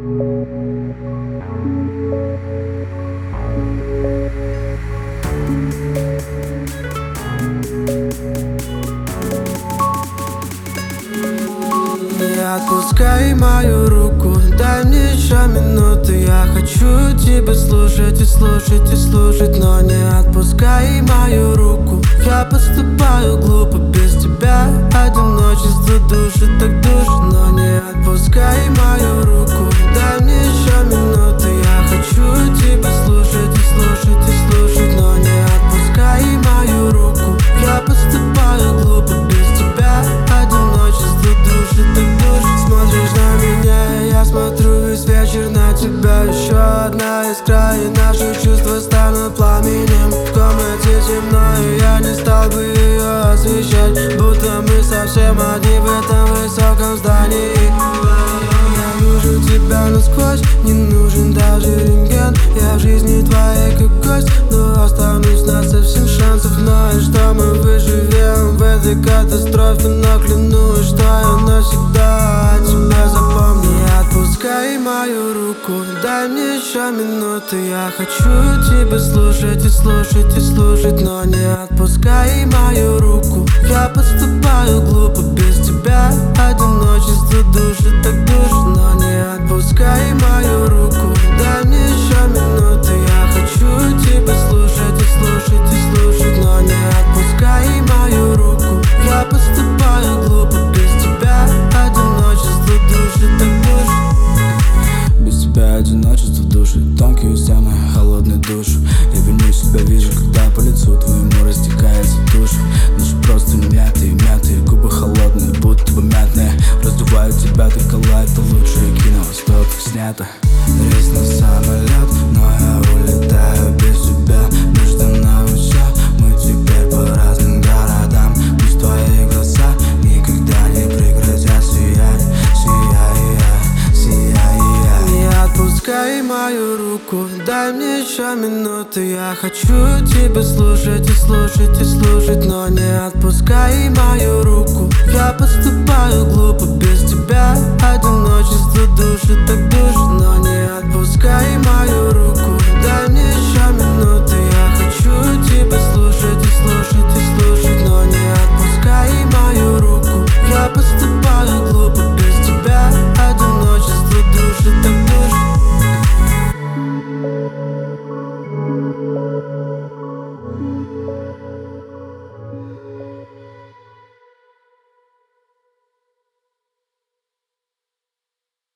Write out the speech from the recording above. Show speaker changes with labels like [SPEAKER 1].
[SPEAKER 1] Не отпускай мою руку, дай мне еще минуту. Я хочу тебя слушать и слушать и слушать, но не отпускай мою руку. Я поступаю глупо без тебя, одиночество душит, так душит, но не отпускай мою руку. Дай мне еще минуту. Я хочу тебя слушать и слушать и слушать, но не отпускай мою руку. Я поступаю глупо без тебя, одиночество душит, так душит. Смотришь на меня, я смотрю весь вечер на тебя. Еще одна искра, и наши чувства станут пламенем. В комнате темно, и я не стал бы ее освещать, будто мы совсем одни в этом высоком здании. Я вижу тебя насквозь, не нужен даже рентген. Я в жизни твоей как гость, но останусь на совсем шансов. Знаю, что мы выживем в этой катастрофе, но клянусь, что я навсегда тебя запомню. Не отпускай мою руку, дай мне еще минуту. Я хочу тебя слушать и слушать и слушать, но не отпускай мою руку. Я поступаю глупо без тебя, одиночество душит, так душит, но не отпускай мою руку. Дай мне еще минуту. Я хочу тебя слушать и слушать и слушать, но не отпускай мою руку. Я поступаю глупо без тебя, одиночество душит, так душит.
[SPEAKER 2] Без тебя одиночество душит, тонкие устья холодный душ. Я виню себя, вижу, когда по лицу твоему растекается душа. Наши просто мятые, мятые, губы холодные, будто бы мятные. Раздуваю тебя, ты коллайд, это лучшее кино, стоит как снято. Рейс на самолет, но я улетаю без тебя. Между нами все, мы теперь по разным городам. Пусть твои глаза никогда не прекратят сиять, сияй.
[SPEAKER 1] Не отпускай мою руку, дай мне еще минуту. Я хочу тебя слушать и слушать и слушать, но не отпускай мою руку. Я поступаю глупо без тебя,